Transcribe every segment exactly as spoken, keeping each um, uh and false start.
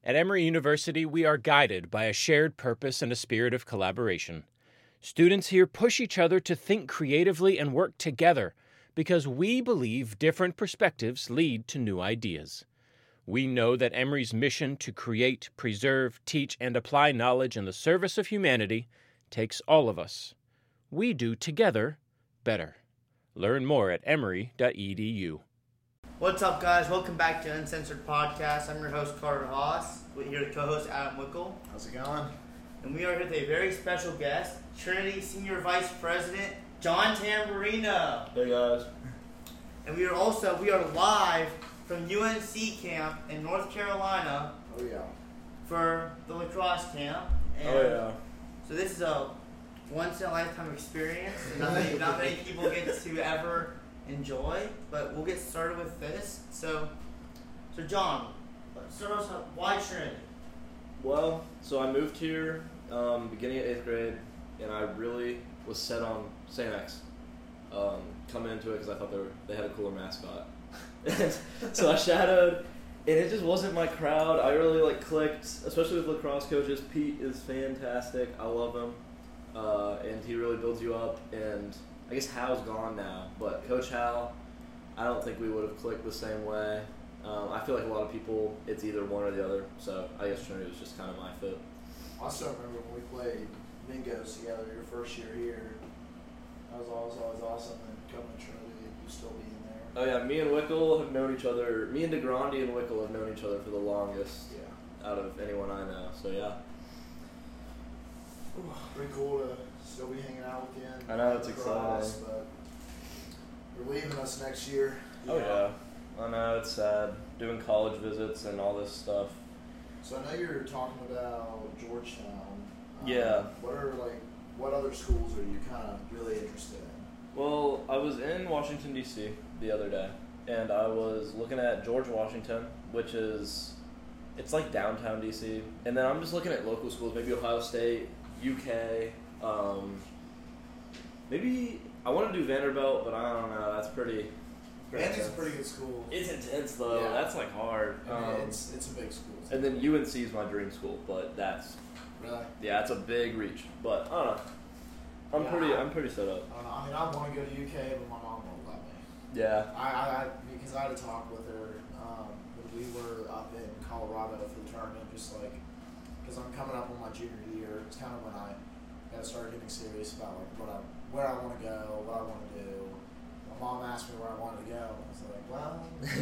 At Emory University, we are guided by a shared purpose and a spirit of collaboration. Students here push each other to think creatively and work together because we believe different perspectives lead to new ideas. We know that Emory's mission to create, preserve, teach, and apply knowledge in the service of humanity takes all of us. We do together better. Learn more at emory dot e d u. What's up, guys? Welcome back to Uncensored Podcast. I'm your host, Carter Haas. We're here with co-host Adam Wickel. How's it going? And we are here with a very special guest, Trinity Senior Vice President John Tamburino. Hey guys. And we are also we are live from U N C camp in North Carolina. Oh yeah. For the lacrosse camp. And oh yeah. So this is a once in a lifetime experience. Not many, not many people get to ever enjoy, but we'll get started with this. So, so John, let's start us off. Why Trinity? Well, so I moved here um, beginning of eighth grade, and I really was set on Saint X. Um, coming into it because I thought they were they had a cooler mascot. So I shadowed, and it just wasn't my crowd. I really like clicked, especially with lacrosse coaches. Pete is fantastic. I love him, uh, and he really builds you up. And I guess Hal's gone now, but Coach Hal, I don't think we would have clicked the same way. Um, I feel like a lot of people, it's either one or the other. So I guess Trinity was just kind of my fit. I still remember when we played Mingos together your first year here. That was always always awesome. And coming to Trinity, you still being there. Oh yeah, me and Wickel have known each other. Me and DeGrande and Wickel have known each other for the longest Yeah. out of anyone I know. So yeah. Ooh, pretty cool to still be hanging out with you. And I know, it's lacrosse, exciting. But you're leaving us next year. Oh yeah. I know, it's sad. Doing college visits and all this stuff. So I know you're talking about Georgetown. Um, Yeah. What are like what other schools are you kind of really interested in? Well, I was in Washington, D C the other day, and I was looking at George Washington, which is, it's like downtown D C, and then I'm just looking at local schools, maybe Ohio State, U K, um, maybe, I want to do Vanderbilt, but I don't know, that's pretty... Vandy's a pretty good school. It's intense though, Yeah. that's like hard. I mean, Um, it's it's a big school. and then U N C is my dream school, but that's, Really? yeah, it's a big reach, but I don't know. I'm Yeah. pretty, I'm pretty set up. I don't know. I mean, I want to go to U K, but my mom won't let me. Yeah. I, I, I because I had to talk with her um, when we were up in Colorado for the tournament, just like because I'm coming up on my junior year. It's kind of when I got to start getting serious about like what I, where I want to go, what I want to do. My mom asked me where I wanted to go, and I was like, well,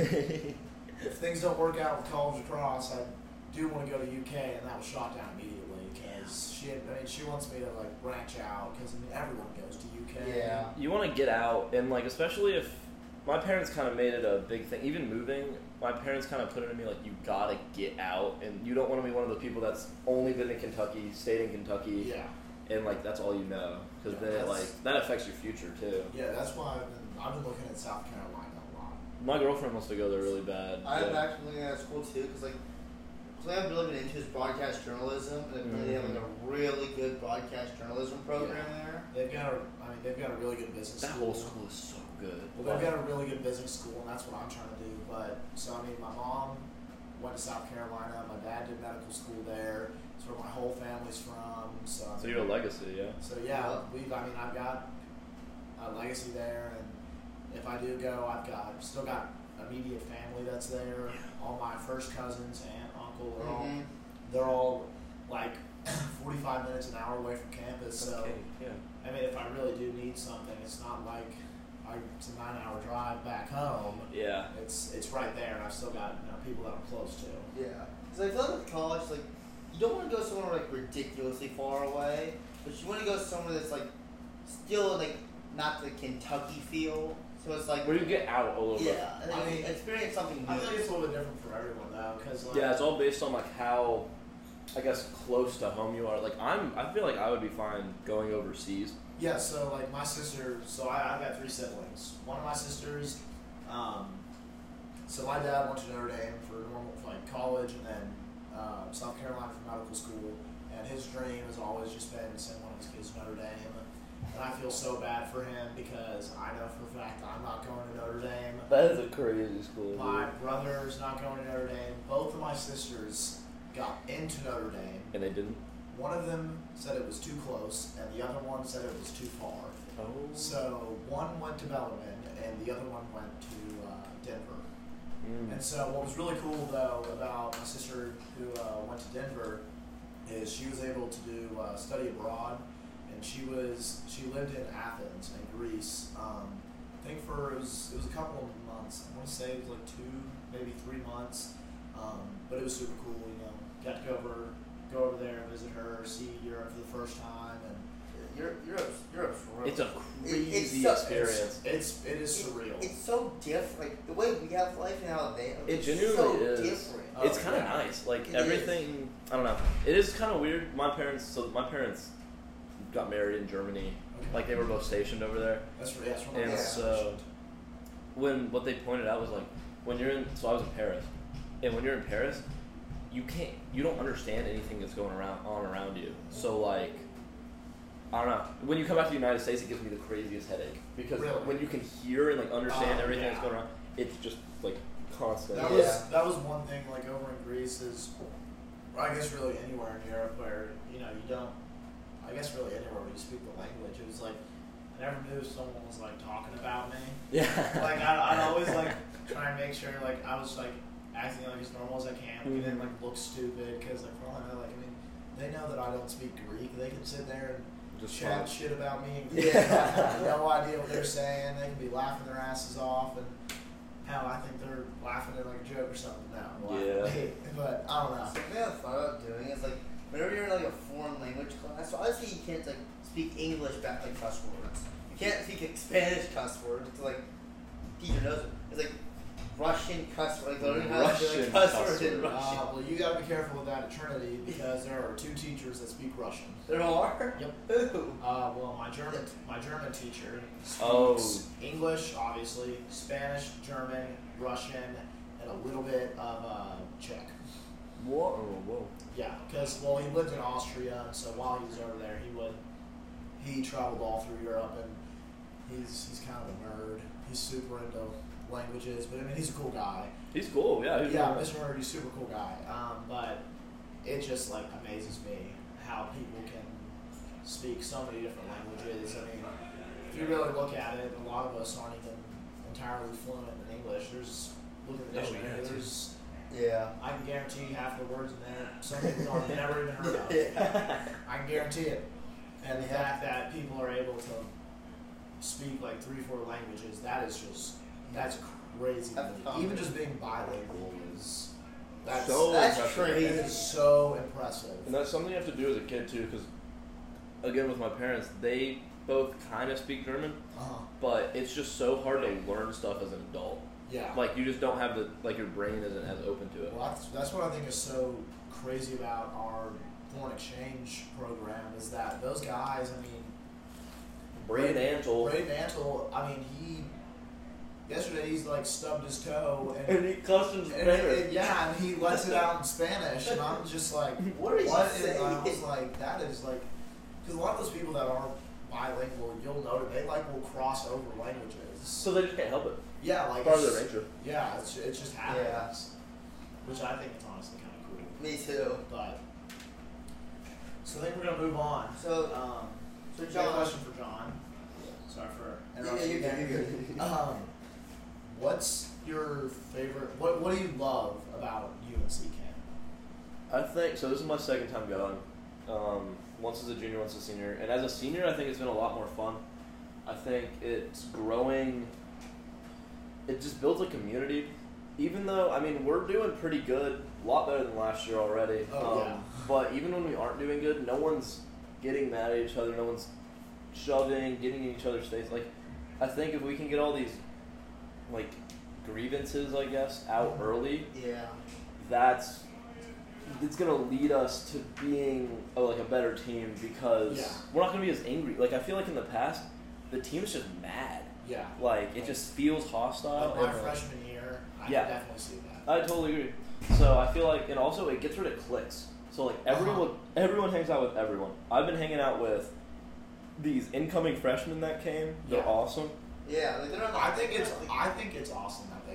if things don't work out with college lacrosse, I do want to go to U K, and that was shot down immediately because she, had, I mean, she wants me to like branch out because I mean everyone goes to U K. Yeah. You want to get out, and like especially if my parents kind of made it a big thing. Even moving, my parents kind of put it in me like you gotta get out, and you don't want to be one of the people that's only been in Kentucky, stayed in Kentucky, Yeah. and like that's all you know, because Yeah, then it that's- like that affects your future too. Yeah, that's why I've been, I've been looking at South Carolina a lot. My girlfriend wants to go there really bad. I'm but- actually looking at school too, because like, so I've really been into is broadcast journalism, and Mm-hmm. they have like a really good broadcast journalism program there. They've got a, I mean, they've got a really good business that school. whole school is so good. Well, they've got a really good business school, and that's what I'm trying to do. But so I mean, my mom went to South Carolina. My dad did medical school there. It's where my whole family's from. So I So mean, you're a legacy, yeah. So yeah, we. I mean, I've got a legacy there, and if I do go, I've got still got immediate family that's there. All my first cousins, aunt, uncle, they're all Mhm. they're all like forty-five minutes an hour away from campus. So Okay, yeah. I mean, if I really do need something, it's not like I, it's a nine-hour drive back home. Yeah. It's it's right there, and I've still got you know, people that I'm close to. Yeah. Because I feel like with college, like, you don't want to go somewhere like ridiculously far away, but you want to go somewhere that's like still like not the Kentucky feel. So it's like Where you get out a little bit. yeah, and I then mean, experience something new. I think it's a little bit different for everyone though, because like, Yeah, it's all based on like how, I guess, close to home you are. Like I'm, I feel like I would be fine going overseas. Yeah, so like my sister, so I, I've got three siblings. One of my sisters, um, so my dad went to Notre Dame for normal like college, and then uh, South Carolina for medical school. And his dream has always just been to send one of his kids to Notre Dame. And I feel so bad for him because I know for a fact I'm not going to Notre Dame. That is a crazy school. My dude. brother's not going to Notre Dame. Both of my sisters got into Notre Dame. And they didn't. One of them said it was too close, and the other one said it was too far. Oh. So one went to Bellarmine, and the other one went to uh, Denver. Mm. And so what was really cool, though, about my sister who uh, went to Denver is she was able to do uh, study abroad, and she was she lived in Athens in Greece. Um, I think for it was it was a couple of months. I want to say it was like two, maybe three months. Um, but it was super cool. You know, got to go over go over there, visit her, see Europe for the first time, and Europe, Europe's, Europe's real. It's a It- crazy it's so- experience. it's it is It- surreal. It's so different. Like the way we have life and how they. It it's genuinely so is. different. Oh, It's kind of yeah. nice. Like It everything, I don't know. It is kind of weird. My parents, so my parents got married in Germany. Okay. Like they were both stationed over there. That's yeah, that's one of And the so- When what they pointed out was like when you're in. So I was in Paris, and when you're in Paris, you can't. You don't understand anything that's going around on around you. So like. I don't know. When you come back to the United States, it gives me the craziest headache because Really? when you can hear and like understand Oh, everything yeah. that's going on, it's just like constant. That Yeah. was that was one thing like over in Greece is, or I guess really anywhere in Europe where you know you don't, I guess really anywhere where you speak the language. It was like I never knew someone was like talking about me. Yeah. Like I, I'd always like try and make sure like I was like acting like as normal as I can. We didn't like look stupid because like for all I know like I mean they know that I don't speak Greek. They can sit there and Just chat fun. shit about me. And Yeah. no idea what they're saying. They can be laughing their asses off, and hell, I think they're laughing at like a joke or something now. Yeah. But I don't know. Something I've thought about doing is like whenever you're in like a foreign language class, so obviously you can't like speak English back like cuss words. You can't speak like, Spanish cuss words to like teacher knows it. It's like Russian cuss words, like learning how to do Russian like, cuss cuss words in words. Russian. Uh, well, you gotta be careful with that at Trinity because there are two teachers that speak Russian. There are? Yep. Who? Uh, well, my German my German teacher speaks Oh. English, obviously, Spanish, German, Russian, and a little bit of uh, Czech. Whoa, whoa. Yeah, because well, he lived in Austria, and so while he was over there, he would he traveled all through Europe, and he's he's kind of a nerd. He's super into languages, but I mean, he's a cool guy. He's cool, yeah. He's Yeah, cool. Mister Nerd, he's a super cool guy. Um, but it just like amazes me how people can speak so many different languages. I mean, if you really look at it, a lot of us aren't even entirely fluent in English. There's look at the Oh, dictionary. yeah, there's Yeah. I can guarantee half the words in there some people I've never even heard of. Yeah. I can guarantee it. And the fact that people are able to speak like three, four languages, that is just that's crazy. to That's me. common. Even just being bilingual is that's So That's impressive. it crazy. is so impressive. And that's something you have to do as a kid too, because again with my parents, they both kind of speak German, Uh-huh. but it's just so hard to learn stuff as an adult. Yeah. Like you just don't have the like your brain isn't as open to it. Well, that's, that's what I think is so crazy about our foreign exchange program is that those guys, I mean, Braden Antle. Braden Antle, I mean, he yesterday he's like stubbed his toe and, And he cussed in and, Spanish. and- yeah, and he lets it out in Spanish, and I'm just like, What are you what is- saying? I was like, that is like, because a lot of those people that are bilingual, you'll notice they like will cross over languages. So they just can't help it. Yeah, like Part of it's- their nature. Yeah, it's, it just happens, Yeah. which I think is honestly kind of cool. Me too. But so I think we're gonna move on. So, Um, so we got a John. question for John. Sorry for Yeah, interrupting. you're good, again. you're good. Um, what's your favorite? What What do you love about U N C camp? I think so. This is my second time going. Um, once as a junior, once as a senior, and as a senior, I think it's been a lot more fun. I think it's growing. It just builds a community. Even though I mean we're doing pretty good, a lot better than last year already. Oh, um, yeah. But even when we aren't doing good, no one's getting mad at each other. No one's shoving, getting in each other's face. Like I think if we can get all these like grievances, I guess, out early, Yeah. that's it's gonna lead us to being a, like a better team because Yeah. we're not gonna be as angry. Like I feel like in the past, the team's just mad. Yeah. Like it just feels hostile. Like my and, uh, freshman year, I Yeah. can definitely see that. I totally agree. So I feel like, and also it gets rid of cliques. So like everyone, Uh-huh. everyone hangs out with everyone. I've been hanging out with these incoming freshmen that came. They're Yeah. awesome. Yeah, like they're not. I think it's I think it's awesome that they came.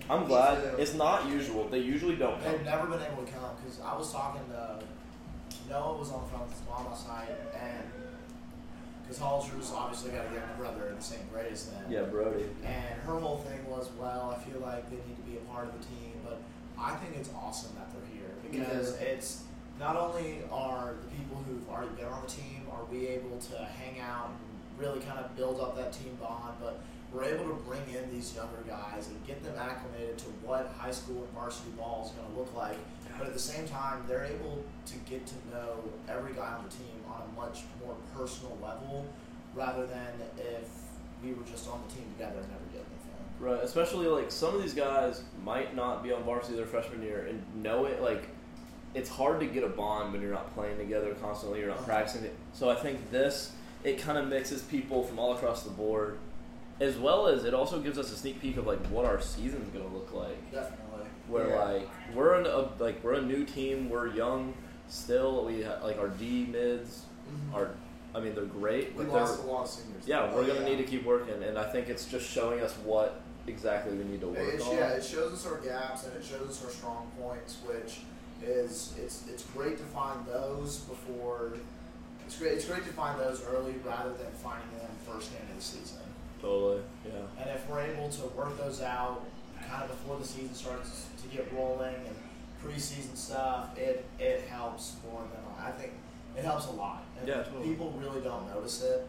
I'm Me glad. too. It's not usual. They usually don't They've come. never been able to come because I was talking to Noah was on the phone with his mom last night, and because Halter's obviously got a younger brother in the same grade as them. Yeah, Brody. And her whole thing was, well, I feel like they need to be a part of the team, but I think it's awesome that they're here because Yeah. it's not only are the people who've already been on the team are we able to hang out and really kind of build up that team bond, but we're able to bring in these younger guys and get them acclimated to what high school and varsity ball is going to look like. But at the same time, they're able to get to know every guy on the team on a much more personal level rather than if we were just on the team together and never did anything. Right, especially like some of these guys might not be on varsity their freshman year and know it. Like, it's hard to get a bond when you're not playing together constantly, you're not practicing it. So I think this, it kind of mixes people from all across the board, as well as it also gives us a sneak peek of like what our season's gonna look like. Definitely. Where Yeah. like we're in a like we're a new team, we're young still. We ha- like our D mids Mm-hmm. are, I mean they're great, We but lost they're a lot of seniors. yeah though. we're gonna yeah. need to keep working, and I think it's just showing us what exactly we need to work It, on. yeah, it shows us our gaps and it shows us our strong points, which is it's it's great to find those before. It's great. It's great to find those early rather than finding them first game of the season. Totally, yeah. And if we're able to work those out kind of before the season starts to get rolling and preseason stuff, it it helps more than I think it helps a lot. And Yeah, totally. people really don't notice it.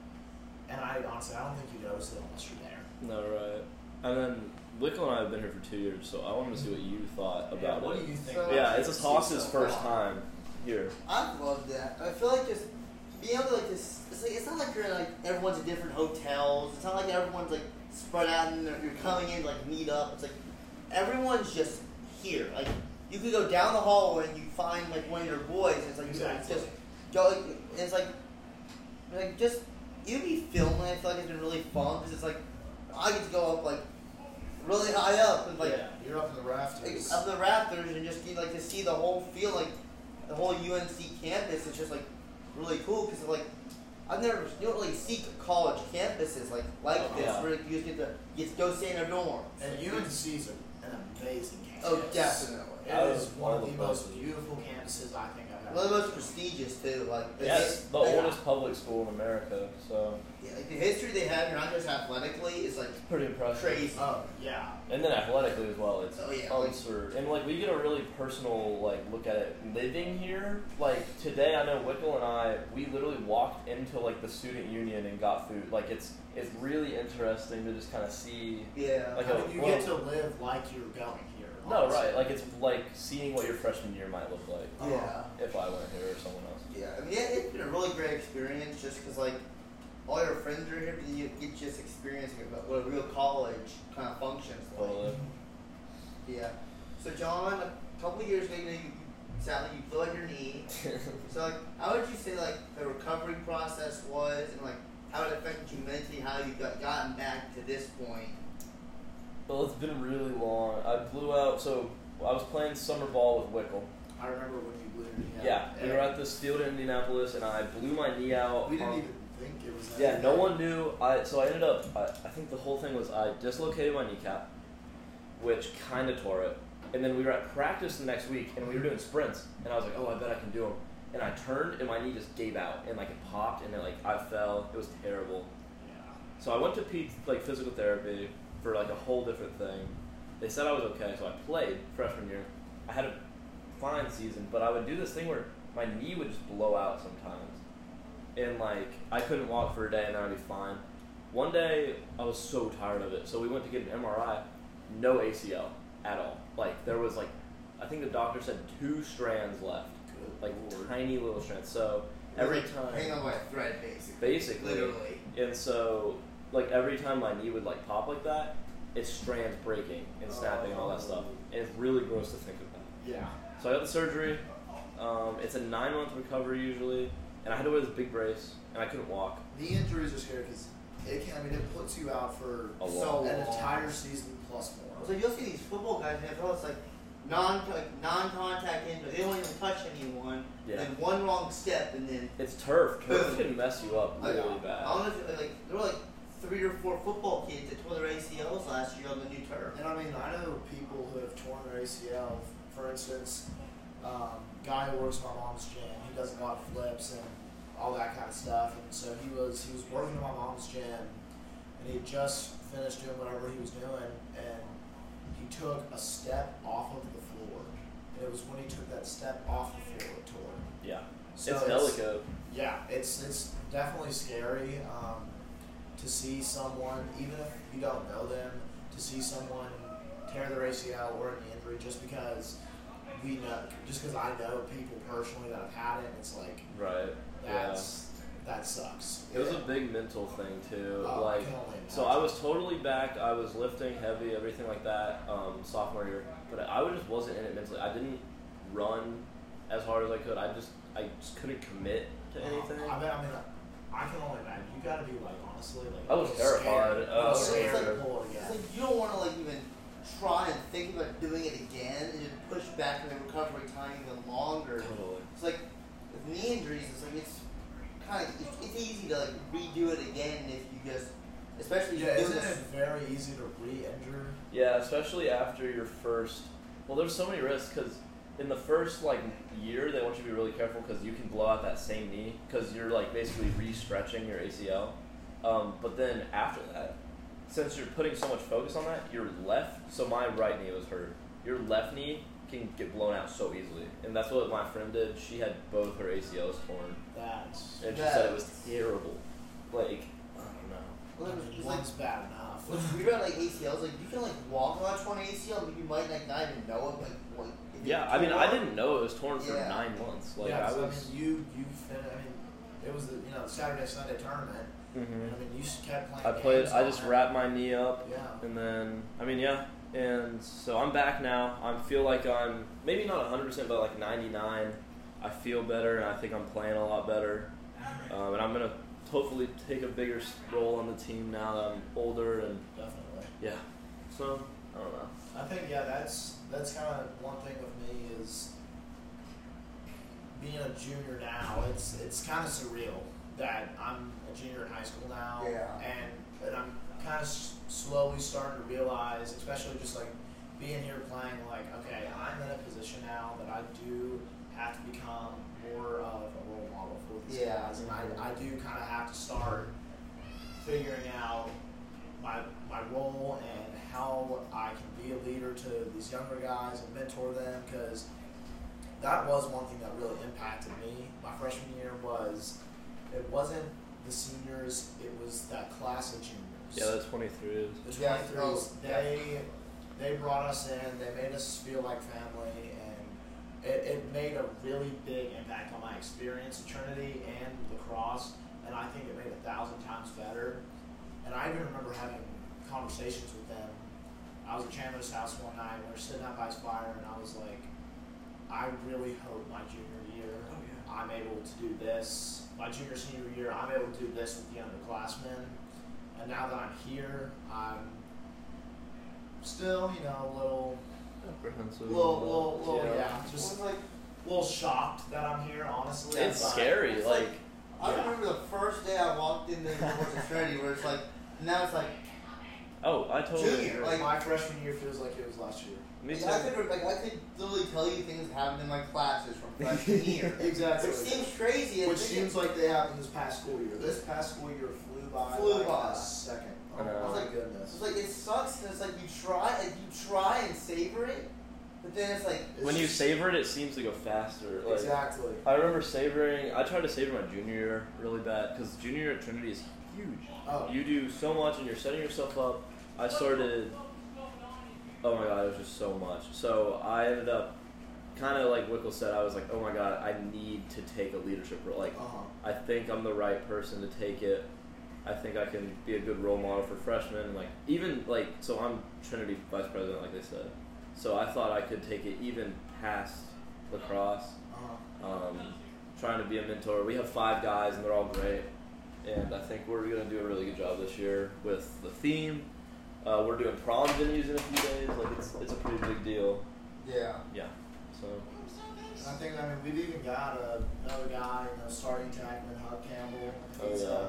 And I honestly I don't think you notice it unless you're there. No, right. And then Wickle and I have been here for two years, so I wanted to see what you thought Yeah, about what it. do you think? So- about Yeah, it? it's Haas's So first far. time here. I love that. I feel like just being able to like this. It's like it's not like you're in, like everyone's in different hotels. It's not like everyone's like spread out and they're- you're coming in to, like meet up. It's like everyone's just here. Like you could go down the hallway and you find like one of your boys. And it's like you Exactly. just go. Like, it's like like just you be filming. I feel like it's been really fun because it's like I get to go up like really high up and like. yeah, you're up in the rafters. Up the Raptors and just get, like to see the whole feel like the whole U N C campus. It's just like really cool because like I've never you don't really see college campuses like like this Yeah. where you just get to you get to go stay in a dorm. And U N C's an amazing campus. Oh, definitely. It Out is of one all of the the most places. beautiful campuses I think I've ever. One of the most prestigious too. Like the Yeah, his- it's the like, oldest public school in America, so yeah, like the history they have here, not just athletically, is like pretty impressive. crazy. Oh yeah. And then athletically as well, it's Oh, yeah, like- absurd. And like we get a really personal like look at it living here. Like today, I know Wickle and I, we literally walked into like the student union and got food. Like it's it's really interesting to just kind of see. Yeah. Like I a- mean, you well- get to live like you're going here. No, honestly. right? Like it's like seeing what your freshman year might look like yeah. if I went here or someone else. Yeah, I mean, yeah, it's been a really great experience just because, like, all your friends are here, but then you get just experiencing about what a real college kind of functions like. Totally. Yeah. So, John, a couple of years ago, you know, you you sound like you blew out your knee. So, like, how would you say, like, the recovery process was and, like, how it affected you mentally, how you got gotten back to this point? Well, it's been really long. I blew out. So I was playing summer ball with Wickle. I remember when you blew your knee out. Yeah, we were at this field in Indianapolis, and I blew my knee out. We didn't on- even think it was that. Yeah, no one knew. I so I ended up. I, I think the whole thing was I dislocated my kneecap, which kind of tore it. And then we were at practice the next week, and we were doing sprints. And I was like, oh, I bet I can do them. And I turned, and my knee just gave out, and like it popped, and then like I fell. It was terrible. Yeah. So I went to Pete's like physical therapy for like a whole different thing. They said I was okay, so I played freshman year. I had a fine season, but I would do this thing where my knee would just blow out sometimes, and like I couldn't walk for a day, and then I'd be fine. One day I was so tired of it, so we went to get an M R I. No A C L at all. Like there was like, I think the doctor said two strands left, Good like Lord. tiny little strands. So every Like, time, hang on by a thread, basically. basically. Literally. And so, like, every time my knee would, like, pop like that, it's strands breaking and snapping and all that stuff. And it's really gross to think about. Yeah. So I got the surgery. Um, it's a nine-month recovery usually. And I had to wear this big brace, and I couldn't walk. Knee injuries are scary because it can. I mean, it puts you out for A So long an long. entire season plus more. So you'll see these football guys in the N F L, it's like non like non-contact injury. They don't even touch anyone. Yeah. And one wrong step, and then It's turf. Turf Boom. can mess you up like, really I bad. don't know if it, like there were like three or four football kids that tore their A C Ls last year on the new turf. And I mean, I know people who have torn their A C L. For instance, um, guy who works in my mom's gym, he does a lot of flips and all that kind of stuff. And so he was he was working in my mom's gym, and he had just finished doing whatever he was doing, and he took a step off of the floor. And it was when he took that step off the floor it tore. Yeah. So it's delicate. Yeah, it's it's definitely scary um, to see someone, even if you don't know them, to see someone tear their A C L or an injury just because we know, just because I know people personally that have had it. It's like Right. that's that sucks. It was a big mental thing too. Oh, I like, can only so I was totally back. I was lifting heavy, everything like that, um, sophomore year. But I just wasn't in it mentally. I didn't run as hard as I could. I just, I just couldn't commit to anything. Uh, I mean, I mean, I can only imagine. You got to be like honestly like. I was a little terrified. scared. Uh, I was A little scared. to pull it again. It's like you don't want to like even try and think about doing it again and just push back the recovery time even longer. Totally. It's like with knee injuries, it's like it's kind of it's, it's easy to like redo it again if you just, especially Yeah, doing isn't this. it very easy to re-injure? Yeah, especially after your first. Well, there's so many risks because in the first like year they want you to be really careful because you can blow out that same knee because you're like basically re-stretching your A C L. Um, but then after that, since you're putting so much focus on that, your left. So my right knee was hurt. Your left knee can get blown out so easily, and that's what my friend did. She had both her A C Ls torn, That's and she That- said it was terrible. Like I don't know. Well, it was- it's like one's bad enough. what's weird about like A C Ls, like you can like walk on a torn A C L, but you might like not even know it. Like what? if Yeah, you I mean, tore I it. didn't know it was torn for Yeah. nine months. Like yeah, I so, was. I mean, you you fin- I mean, it was the you know the Saturday Sunday tournament. Mhm. I mean, you just kept playing. I played. games I on just it. wrapped my knee up, Yeah. and then I mean, yeah, and so I'm back now. I feel like I'm maybe not one hundred percent, but like ninety-nine. I feel better, and I think I'm playing a lot better. Um, and I'm gonna hopefully take a bigger s- role on the team now that I'm older, and Definitely. yeah. So I don't know. I think yeah, that's that's kind of one thing with me is being a junior now. It's it's kind of surreal that I'm a junior in high school now, Yeah. and and I'm kind of s- slowly starting to realize, especially just like being here playing, like okay, I'm in a position now that I do have to become more of a role model for these Yeah. guys, and I I do kind of have to start figuring out my my role and how I can be a leader to these younger guys and mentor them, because that was one thing that really impacted me my freshman year. Was it wasn't the seniors, it was that class of juniors. Yeah, that's twenty-three. The Yeah, twenty-threes, oh, they they brought us in, they made us feel like family, and it, it made a really big impact on my experience at Trinity and lacrosse, and I think it made a thousand times better. And I even remember having conversations with them. I was at Chandler's house one night, we were sitting out by his fire, and I was like, I really hope my junior year I'm able to do this. My junior, senior year, I'm able to do this with the underclassmen. And now that I'm here, I'm still, you know, a little, Apprehensive. little, little, little yeah, Well, just it's like a little shocked that I'm here, honestly. It's but- scary. It's Like, like- I Yeah. remember the first day I walked into the University of Trinity, where it's like now it's like oh, I totally Junior, agree. like- My freshman year feels like it was last year. Me like, too. I could like I could literally tell you things that happened in my classes from freshman year. Exactly. Which seems crazy. Which and seems like they happened this past school year. This past school year flew by Flew like by. a second. I Oh know. my It's goodness. it's like it sucks, and it's like you try and you try and savor it, but then it's like It's When you just- savor it, it seems to go faster. Like, Exactly. I remember savoring. I tried to savor my junior year really bad because junior year at Trinity is huge. Oh. You do so much, and you're setting yourself up. I started. Oh my god, it was just so much. So I ended up, kind of like Wickle said, I was like, oh my god, I need to take a leadership role. Like, Uh-huh. I think I'm the right person to take it. I think I can be a good role model for freshmen. Like, even like, so I'm Trinity vice president, like they said. So I thought I could take it even past lacrosse. Uh-huh. Um, trying to be a mentor. We have five guys, and they're all great. And I think we're going to do a really good job this year with the theme. Uh, we're doing prom venues in a few days. Like, it's it's a pretty big deal. yeah. Yeah. So. And I think, I mean, we've even got a, another guy, you know, starting Jackman, Hub Campbell. Oh, He's, yeah. uh,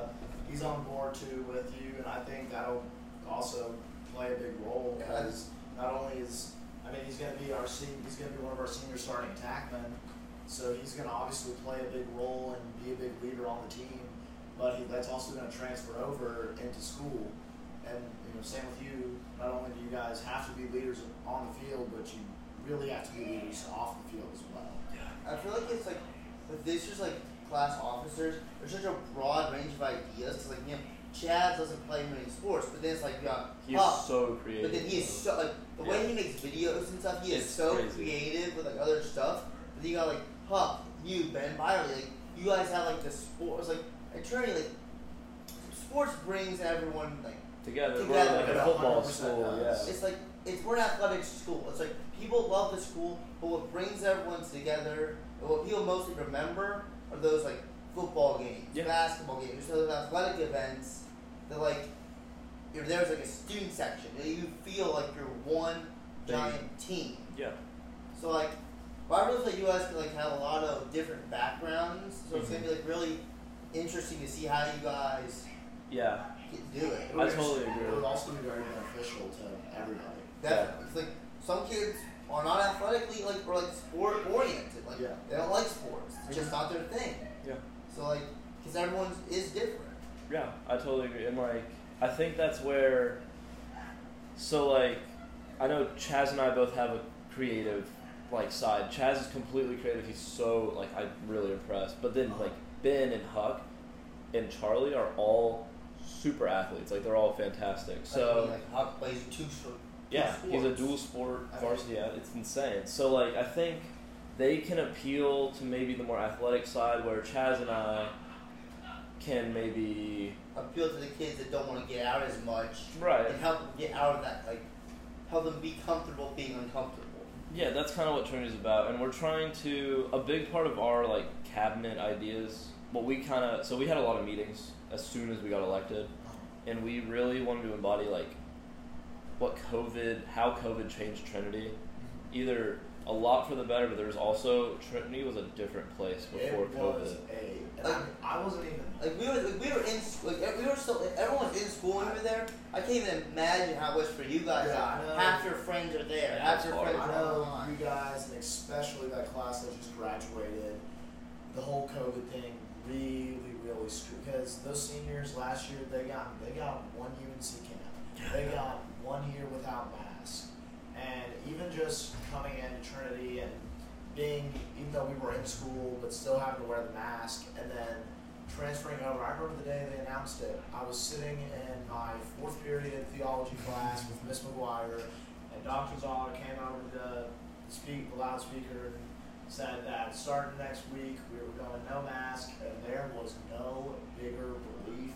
he's on board too with you, and I think that'll also play a big role because not only is I mean he's going to be our senior, he's going to be one of our senior starting attackmen, so he's going to obviously play a big role and be a big leader on the team. But he, that's also going to transfer over into school, and you know, same with you. Not only do you guys have to be leaders on the field, but you really have to be leaders off the field as well. I feel like it's like with this just like class officers, there's such a broad range of ideas. Cause like you know, Chad doesn't play many sports, but then it's like you got He's Huck, so creative. but then he is so like the Yeah. way he makes videos and stuff. He is It's so crazy. creative with like other stuff. But then you got like Huck, you, Ben Byerly, like you guys have like the sports like attorney like sports brings everyone like Together, Together, we're like a it football one hundred percent school, yeah. does. it's like it's we're an athletic school. It's like people love the school, but what brings everyone together and what people mostly remember are those like football games, Yeah. basketball games, those athletic events that like you're there's like a student section. And you feel like you're one They- giant team. Yeah. So like well, I really feel like you guys can like have a lot of different backgrounds. So it's Mhm. gonna be like really interesting to see how you guys Yeah. get, do it. I totally agree. It would also be very beneficial to everybody. Definitely. It's like some kids are not athletically like or like sport oriented. Like Yeah. they don't like sports. It's just not their thing. Yeah. So like, because everyone is different. Yeah, I totally agree. And like, I think that's where. So like, I know Chaz and I both have a creative like side. Chaz is completely creative. He's so like I'm really impressed. But then like Ben and Huck and Charlie are all super athletes. Like they're all fantastic. So. like, like Huck plays two sport. Yeah, sports. he's a dual sport I mean- varsity. Yeah, it's insane. So like, I think they can appeal to maybe the more athletic side, where Chaz and I can maybe Appeal to the kids that don't want to get out as much right. and help them get out of that. Like help them be comfortable being uncomfortable. Yeah, that's kind of what Trinity's about, and we're trying to. A big part of our like cabinet ideas. Well, we kind of so we had a lot of meetings as soon as we got elected, and we really wanted to embody like what COVID, how COVID changed Trinity, either a lot for the better, but there was also Trinity was a different place before it COVID. was a, and I, I wasn't even. Like we were, like we were in, like we were still, everyone was in school when we were there. I can't even imagine how it was for you guys. Yeah, like, I know. half your friends are there, Yeah, half it's your hard. friends I are know online. you guys, and especially that class that just graduated, the whole COVID thing really, really screwed. Because those seniors last year, they got they got one U N C camp, they got one year without masks, and even just coming into Trinity and being, even though we were in school, but still having to wear the mask, and then transferring over. I remember the day they announced it. I was sitting in my fourth period theology class with Miss McGuire, and Doctor Zoller came over to speak the loudspeaker and said that starting next week we were going no mask, and there was no bigger relief.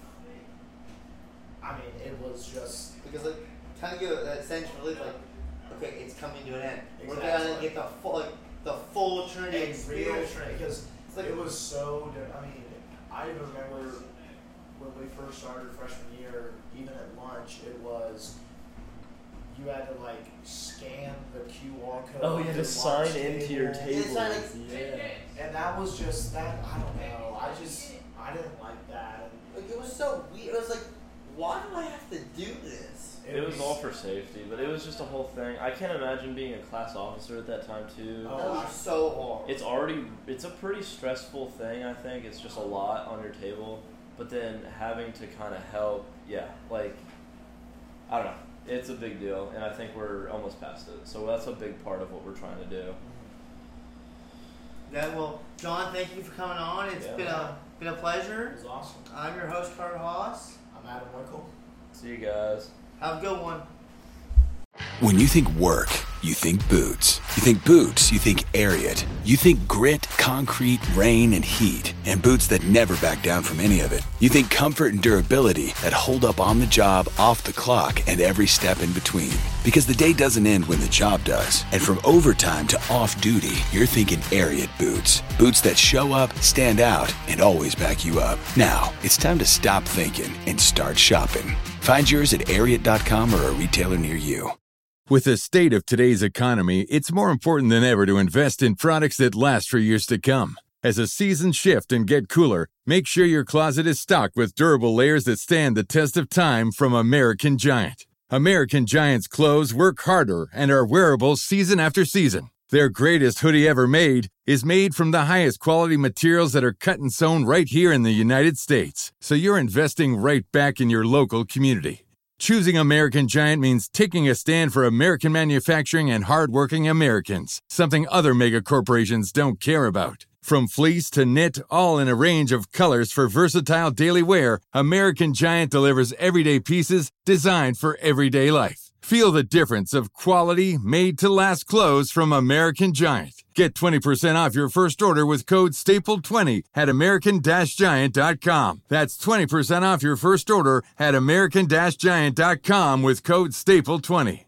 I mean, it was just Because like, kind of give it that sense of relief, like, okay, it's coming to an end. We're Exactly. gonna get the full, like, the full Trinity a real experience. Trinity, because It's like it was so. di- I mean, I even remember when we first started freshman year, even at lunch, it was you had to like scan the Q R code. Oh, you on had the to sign lunch into your table. It's not tables. like- Yeah. And that was just that. I don't know. I just I didn't like that. Like it was so weird. It was like, why do I have to do this? And It was all for safety, but it was just a whole thing. I can't imagine being a class officer at that time too. Oh, That was so hard. It's already it's a pretty stressful thing. I think it's just a lot on your table, but then having to kind of help, yeah, like I don't know, it's a big deal, and I think we're almost past it. So that's a big part of what we're trying to do. Yeah, well, John, thank you for coming on. It's Yeah. been a been a pleasure. It was awesome. I'm your host, Carter Haas. I'm Adam Wickle. See you guys. Have a good one. When you think work, you think boots. You think boots, you think Ariat. You think grit, concrete, rain, and heat. And boots that never back down from any of it. You think comfort and durability that hold up on the job, off the clock, and every step in between. Because the day doesn't end when the job does. And from overtime to off-duty, you're thinking Ariat boots. Boots that show up, stand out, and always back you up. Now, it's time to stop thinking and start shopping. Find yours at Ariat dot com or a retailer near you. With the state of today's economy, it's more important than ever to invest in products that last for years to come. As the seasons shift and get cooler, make sure your closet is stocked with durable layers that stand the test of time from American Giant. American Giant's clothes work harder and are wearable season after season. Their greatest hoodie ever made is made from the highest quality materials that are cut and sewn right here in the United States, so you're investing right back in your local community. Choosing American Giant means taking a stand for American manufacturing and hardworking Americans, something other mega corporations don't care about. From fleece to knit, all in a range of colors for versatile daily wear, American Giant delivers everyday pieces designed for everyday life. Feel the difference of quality, made-to-last clothes from American Giant. Get twenty percent off your first order with code staple twenty at american giant dot com. That's twenty percent off your first order at american giant dot com with code staple twenty.